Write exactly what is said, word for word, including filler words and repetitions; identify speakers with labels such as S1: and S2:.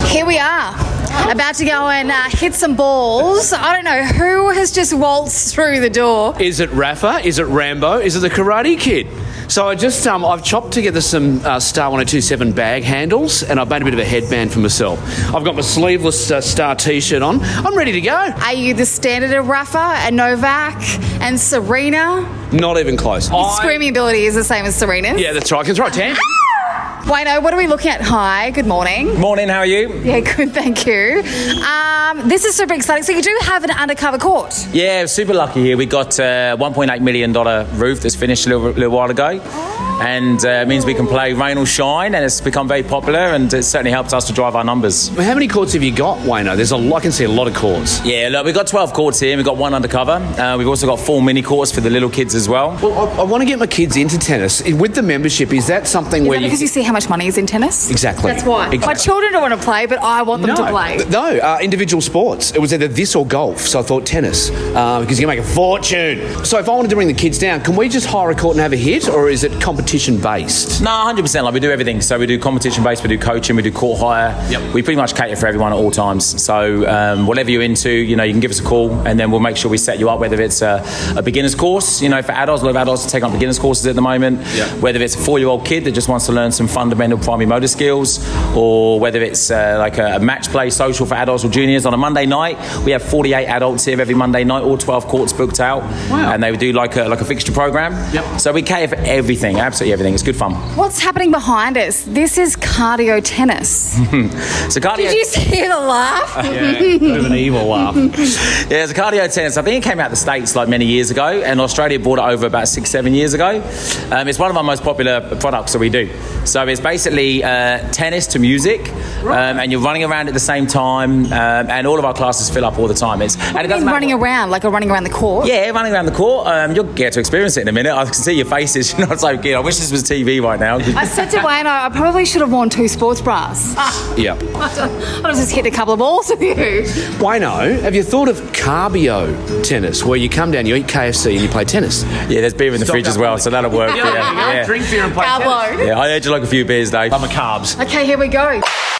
S1: Here we are, about to go and uh, hit some balls. I don't know who has just waltzed through the door.
S2: Is it Rafa? Is it Rambo? Is it the Karate Kid? So I just, um, I've chopped together some uh, Star one oh two seven bag handles, and I've made a bit of a headband for myself. I've got my sleeveless uh, Star T-shirt on. I'm ready to go.
S1: Are you the standard of Rafa and Novak and Serena?
S2: Not even close.
S1: Your screaming ability is the same as Serena's.
S2: Yeah, that's right. That's right, Tam.
S1: Wayno, what are we looking at? Hi, good morning.
S3: Morning, how are you?
S1: Yeah, good, thank you. Um, this is super exciting. So you do have an undercover court.
S3: Yeah, super lucky here. We got a one point eight million dollars roof that's finished a little, little while ago. And uh, it means we can play rain or shine, and it's become very popular, and it certainly helps us to drive our numbers.
S2: How many courts have you got, Wayno? There's a I can see a lot of courts.
S3: Yeah, look, we've got twelve courts here, and we've got one undercover. Uh, we've also got four mini courts for the little kids as well.
S2: Well, I, I want to get my kids into tennis. With the membership, is that something
S1: Is
S2: where
S1: that because you... you see how much money is in tennis?
S2: Exactly.
S1: That's why.
S2: Exactly.
S1: My children don't want to play, but I want them
S2: no,
S1: to play.
S2: No, uh, individual sports. It was either this or golf, so I thought tennis, uh, because you can make a fortune. So if I wanted to bring the kids down, can we just hire a court and have a hit, or is it competition-based?
S3: No, one hundred percent. Like, we do everything. So we do competition-based, we do coaching, we do court hire.
S2: Yep.
S3: We pretty much cater for everyone at all times. So um, whatever you're into, you know, you can give us a call, and then we'll make sure we set you up, whether it's a, a beginner's course, you know, for adults. A lot of adults are taking up beginner's courses at the moment.
S2: Yep.
S3: Whether it's a four-year-old kid that just wants to learn some fundamental primary motor skills, or whether it's uh, like a, a match play social for adults or juniors. On a Monday night, we have forty-eight adults here every Monday night, all twelve courts booked out. Wow. And they would do like a, like a fixture program.
S2: Yep.
S3: So we cater for everything, absolutely everything. It's good fun.
S1: What's happening behind us? This is cardio tennis.
S3: So cardio...
S1: Did you see the laugh?
S2: Yeah, bit of an evil laugh.
S3: Yeah, it's a cardio tennis. I think it came out of the States like many years ago, and Australia brought it over about six, seven years ago. Um, it's one of our most popular products that we do. So it's basically uh, tennis to music, um, and you're running around at the same time, um, and all of our classes fill up all the time. It's and it doesn't matter
S1: running
S3: what...
S1: around, like a running around the court?
S3: Yeah, running around the court. Um, you'll get to experience it in a minute. I can see your faces. You're not so good. I wish this was T V right now.
S1: I said to Wayne, I probably should have worn two sports bras.
S2: Yeah.
S1: I was just hitting a couple of balls with you.
S2: Wayno, have you thought of cardio tennis, where you come down, you eat K F C, and you play tennis?
S3: Yeah, there's beer in the
S2: Stock
S3: fridge as well, so that'll work.
S2: Yeah,
S3: yeah,
S2: yeah.
S3: yeah.
S2: Drink beer and play
S1: Carb
S2: tennis.
S1: load.
S3: Yeah, I urge you like a few beers, Dave.
S2: I'm a carbs.
S1: Okay, here we go.